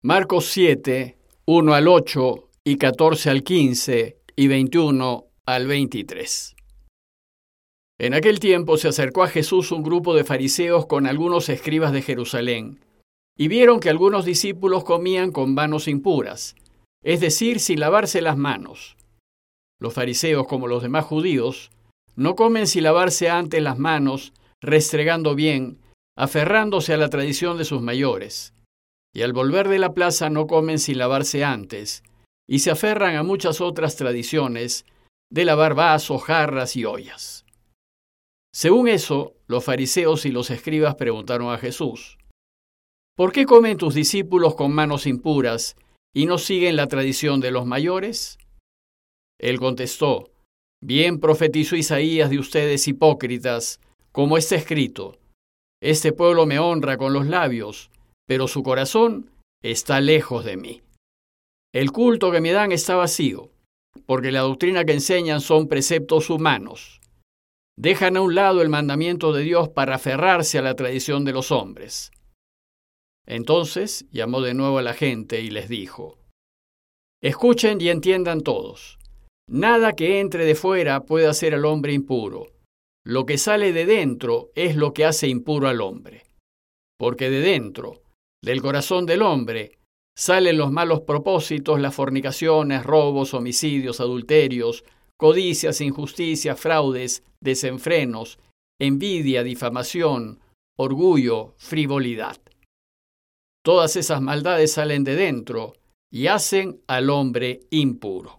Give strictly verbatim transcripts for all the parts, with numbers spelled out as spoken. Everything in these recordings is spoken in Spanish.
Marcos siete, uno al ocho y catorce al quince y veintiuno al veintitrés. En aquel tiempo se acercó a Jesús un grupo de fariseos con algunos escribas de Jerusalén, y vieron que algunos discípulos comían con manos impuras, es decir, sin lavarse las manos. Los fariseos, como los demás judíos, no comen sin lavarse antes las manos, restregando bien, aferrándose a la tradición de sus mayores. Y al volver de la plaza no comen sin lavarse antes, y se aferran a muchas otras tradiciones de lavar vasos, jarras y ollas. Según eso, los fariseos y los escribas preguntaron a Jesús: ¿por qué comen tus discípulos con manos impuras y no siguen la tradición de los mayores? Él contestó: bien profetizó Isaías de ustedes hipócritas, como está escrito: este pueblo me honra con los labios, pero su corazón está lejos de mí. El culto que me dan está vacío, porque la doctrina que enseñan son preceptos humanos. Dejan a un lado el mandamiento de Dios para aferrarse a la tradición de los hombres. Entonces llamó de nuevo a la gente y les dijo: escuchen y entiendan todos. Nada que entre de fuera puede hacer al hombre impuro. Lo que sale de dentro es lo que hace impuro al hombre. Porque de dentro, del corazón del hombre, salen los malos propósitos, las fornicaciones, robos, homicidios, adulterios, codicias, injusticias, fraudes, desenfrenos, envidia, difamación, orgullo, frivolidad. Todas esas maldades salen de dentro y hacen al hombre impuro.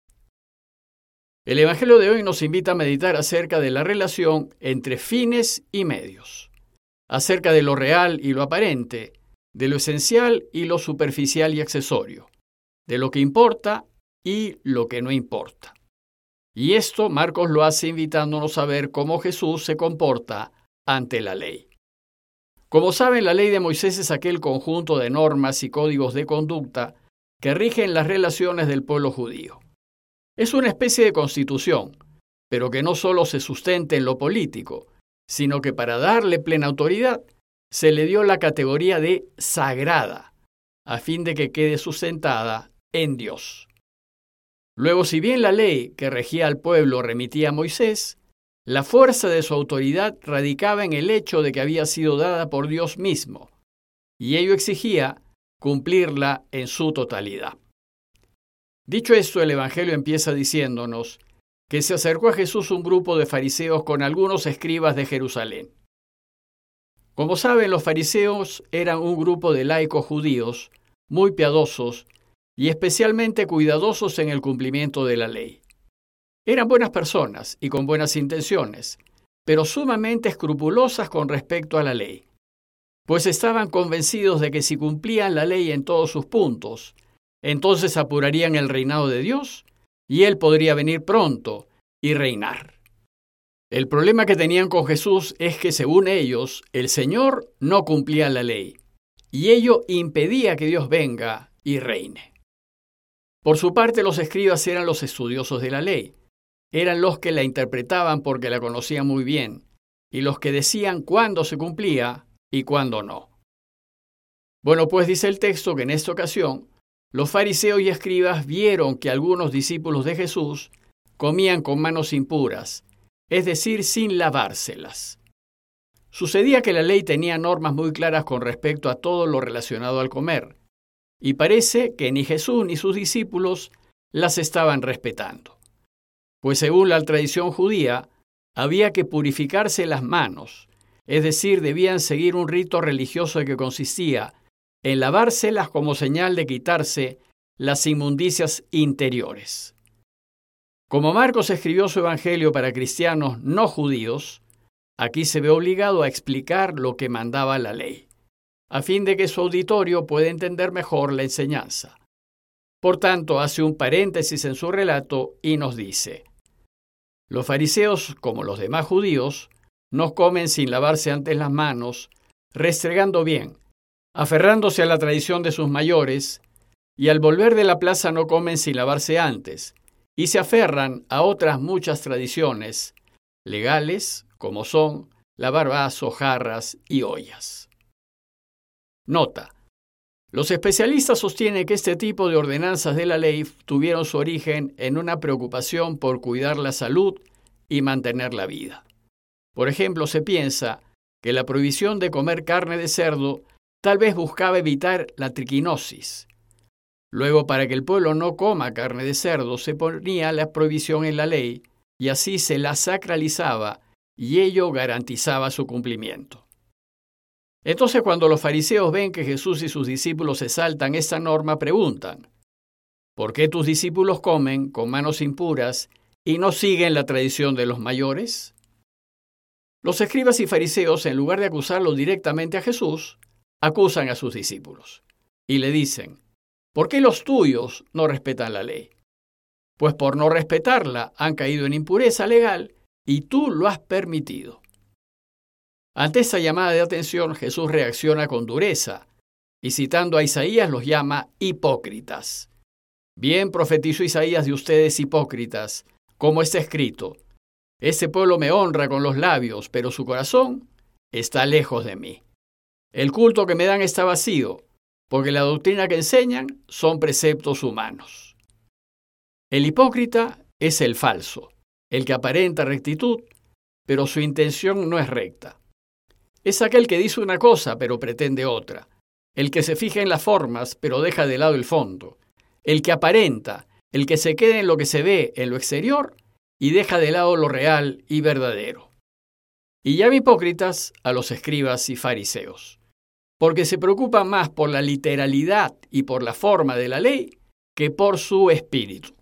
El Evangelio de hoy nos invita a meditar acerca de la relación entre fines y medios, acerca de lo real y lo aparente, de lo esencial y lo superficial y accesorio, de lo que importa y lo que no importa. Y esto Marcos lo hace invitándonos a ver cómo Jesús se comporta ante la ley. Como saben, la ley de Moisés es aquel conjunto de normas y códigos de conducta que rigen las relaciones del pueblo judío. Es una especie de constitución, pero que no solo se sustenta en lo político, sino que para darle plena autoridad se le dio la categoría de sagrada, a fin de que quede sustentada en Dios. Luego, si bien la ley que regía al pueblo remitía a Moisés, la fuerza de su autoridad radicaba en el hecho de que había sido dada por Dios mismo, y ello exigía cumplirla en su totalidad. Dicho esto, el Evangelio empieza diciéndonos que se acercó a Jesús un grupo de fariseos con algunos escribas de Jerusalén. Como saben, los fariseos eran un grupo de laicos judíos muy piadosos y especialmente cuidadosos en el cumplimiento de la ley. Eran buenas personas y con buenas intenciones, pero sumamente escrupulosas con respecto a la ley, pues estaban convencidos de que si cumplían la ley en todos sus puntos, entonces apurarían el reinado de Dios y Él podría venir pronto y reinar. El problema que tenían con Jesús es que, según ellos, el Señor no cumplía la ley, y ello impedía que Dios venga y reine. Por su parte, los escribas eran los estudiosos de la ley. Eran los que la interpretaban porque la conocían muy bien, y los que decían cuándo se cumplía y cuándo no. Bueno, pues dice el texto que en esta ocasión, los fariseos y escribas vieron que algunos discípulos de Jesús comían con manos impuras, es decir, sin lavárselas. Sucedía que la ley tenía normas muy claras con respecto a todo lo relacionado al comer, y parece que ni Jesús ni sus discípulos las estaban respetando. Pues según la tradición judía, había que purificarse las manos, es decir, debían seguir un rito religioso que consistía en lavárselas como señal de quitarse las inmundicias interiores. Como Marcos escribió su evangelio para cristianos no judíos, aquí se ve obligado a explicar lo que mandaba la ley, a fin de que su auditorio pueda entender mejor la enseñanza. Por tanto, hace un paréntesis en su relato y nos dice: los fariseos, como los demás judíos, no comen sin lavarse antes las manos, restregando bien, aferrándose a la tradición de sus mayores, y al volver de la plaza no comen sin lavarse antes, y se aferran a otras muchas tradiciones legales, como son lavar vasos, jarras y ollas. Nota: Los especialistas sostienen que este tipo de ordenanzas de la ley tuvieron su origen en una preocupación por cuidar la salud y mantener la vida. Por ejemplo, se piensa que la prohibición de comer carne de cerdo tal vez buscaba evitar la triquinosis. Luego, para que el pueblo no coma carne de cerdo, se ponía la prohibición en la ley y así se la sacralizaba y ello garantizaba su cumplimiento. Entonces, cuando los fariseos ven que Jesús y sus discípulos se saltan esta norma, preguntan: ¿por qué tus discípulos comen con manos impuras y no siguen la tradición de los mayores? Los escribas y fariseos, en lugar de acusarlo directamente a Jesús, acusan a sus discípulos y le dicen: ¿por qué los tuyos no respetan la ley? Pues por no respetarla han caído en impureza legal y tú lo has permitido. Ante esta llamada de atención, Jesús reacciona con dureza y, citando a Isaías, los llama hipócritas. Bien profetizó Isaías de ustedes, hipócritas, como está escrito: este pueblo me honra con los labios, pero su corazón está lejos de mí. El culto que me dan está vacío, porque la doctrina que enseñan son preceptos humanos. El hipócrita es el falso, el que aparenta rectitud, pero su intención no es recta. Es aquel que dice una cosa, pero pretende otra, el que se fija en las formas, pero deja de lado el fondo, el que aparenta, el que se queda en lo que se ve en lo exterior y deja de lado lo real y verdadero. Y llama hipócritas a los escribas y fariseos, porque se preocupan más por la literalidad y por la forma de la ley que por su espíritu.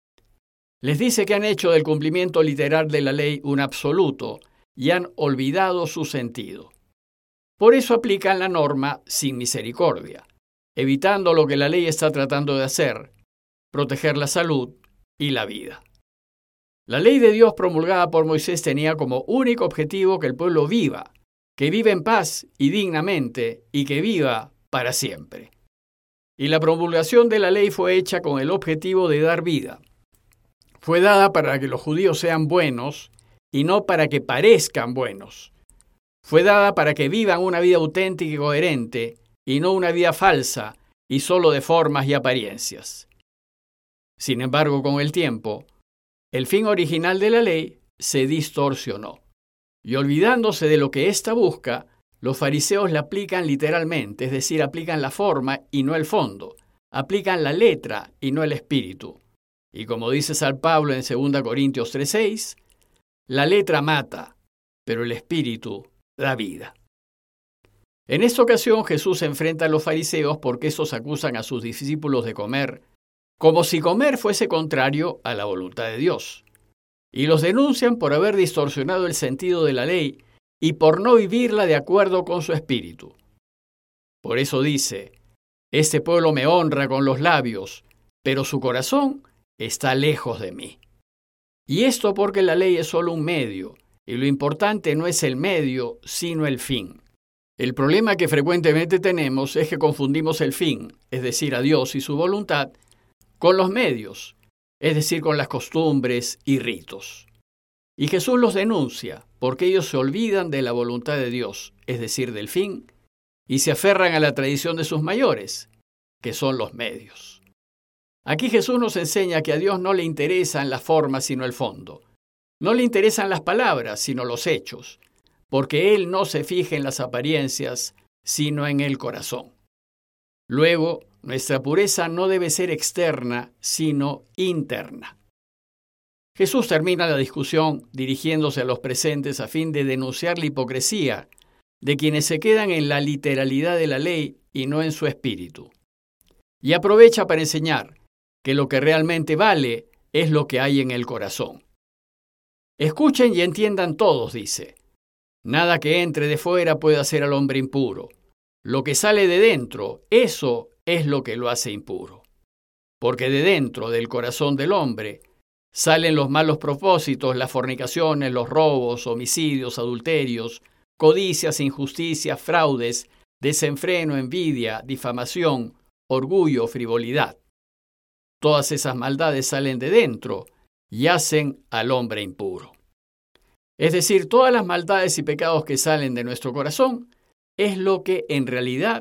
Les dice que han hecho del cumplimiento literal de la ley un absoluto y han olvidado su sentido. Por eso aplican la norma sin misericordia, evitando lo que la ley está tratando de hacer: proteger la salud y la vida. La ley de Dios promulgada por Moisés tenía como único objetivo que el pueblo viva, que viva en paz y dignamente y que viva para siempre. Y la promulgación de la ley fue hecha con el objetivo de dar vida. Fue dada para que los judíos sean buenos y no para que parezcan buenos. Fue dada para que vivan una vida auténtica y coherente y no una vida falsa y solo de formas y apariencias. Sin embargo, con el tiempo, el fin original de la ley se distorsionó. Y olvidándose de lo que ésta busca, los fariseos la aplican literalmente, es decir, aplican la forma y no el fondo, aplican la letra y no el espíritu. Y como dice San Pablo en segunda Corintios tres seis, la letra mata, pero el espíritu da vida. En esta ocasión Jesús se enfrenta a los fariseos porque estos acusan a sus discípulos de comer como si comer fuese contrario a la voluntad de Dios, y los denuncian por haber distorsionado el sentido de la ley y por no vivirla de acuerdo con su espíritu. Por eso dice: este pueblo me honra con los labios, pero su corazón está lejos de mí. Y esto porque la ley es solo un medio, y lo importante no es el medio, sino el fin. El problema que frecuentemente tenemos es que confundimos el fin, es decir, a Dios y su voluntad, con los medios, es decir, con las costumbres y ritos. Y Jesús los denuncia porque ellos se olvidan de la voluntad de Dios, es decir, del fin, y se aferran a la tradición de sus mayores, que son los medios. Aquí Jesús nos enseña que a Dios no le interesan las formas sino el fondo. No le interesan las palabras sino los hechos, porque Él no se fija en las apariencias sino en el corazón. Luego, nuestra pureza no debe ser externa sino interna. Jesús termina la discusión dirigiéndose a los presentes a fin de denunciar la hipocresía de quienes se quedan en la literalidad de la ley y no en su espíritu. Y aprovecha para enseñar que lo que realmente vale es lo que hay en el corazón. Escuchen y entiendan todos, dice. Nada que entre de fuera puede hacer al hombre impuro. Lo que sale de dentro, eso es lo que lo hace impuro. Porque de dentro del corazón del hombre salen los malos propósitos, las fornicaciones, los robos, homicidios, adulterios, codicias, injusticias, fraudes, desenfreno, envidia, difamación, orgullo, frivolidad. Todas esas maldades salen de dentro y hacen al hombre impuro. Es decir, todas las maldades y pecados que salen de nuestro corazón es lo que en realidad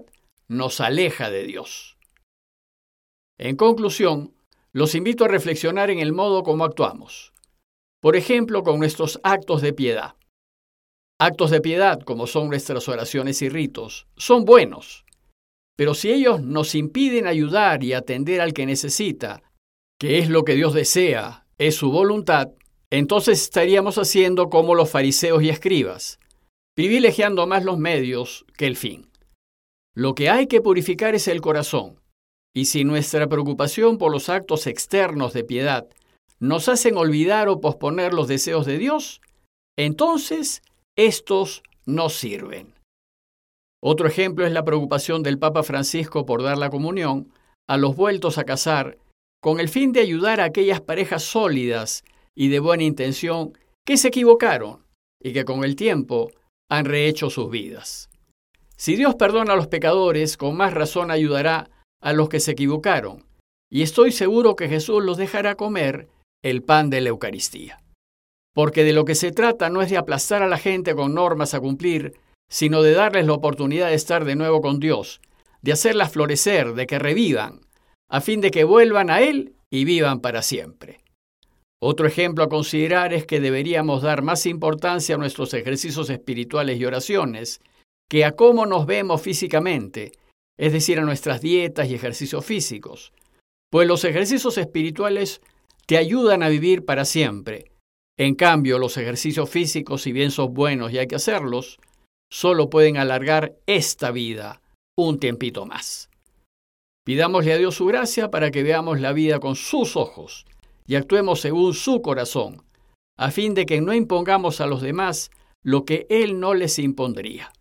nos aleja de Dios. En conclusión, los invito a reflexionar en el modo como actuamos. Por ejemplo, con nuestros actos de piedad. Actos de piedad, como son nuestras oraciones y ritos, son buenos. Pero si ellos nos impiden ayudar y atender al que necesita, que es lo que Dios desea, es su voluntad, entonces estaríamos haciendo como los fariseos y escribas, privilegiando más los medios que el fin. Lo que hay que purificar es el corazón, y si nuestra preocupación por los actos externos de piedad nos hacen olvidar o posponer los deseos de Dios, entonces estos no sirven. Otro ejemplo es la preocupación del Papa Francisco por dar la comunión a los vueltos a casar con el fin de ayudar a aquellas parejas sólidas y de buena intención que se equivocaron y que con el tiempo han rehecho sus vidas. Si Dios perdona a los pecadores, con más razón ayudará a los que se equivocaron, y estoy seguro que Jesús los dejará comer el pan de la Eucaristía. Porque de lo que se trata no es de aplastar a la gente con normas a cumplir, sino de darles la oportunidad de estar de nuevo con Dios, de hacerlas florecer, de que revivan, a fin de que vuelvan a Él y vivan para siempre. Otro ejemplo a considerar es que deberíamos dar más importancia a nuestros ejercicios espirituales y oraciones que a cómo nos vemos físicamente, es decir, a nuestras dietas y ejercicios físicos, pues los ejercicios espirituales te ayudan a vivir para siempre. En cambio, los ejercicios físicos, si bien son buenos y hay que hacerlos, solo pueden alargar esta vida un tiempito más. Pidámosle a Dios su gracia para que veamos la vida con sus ojos y actuemos según su corazón, a fin de que no impongamos a los demás lo que Él no les impondría.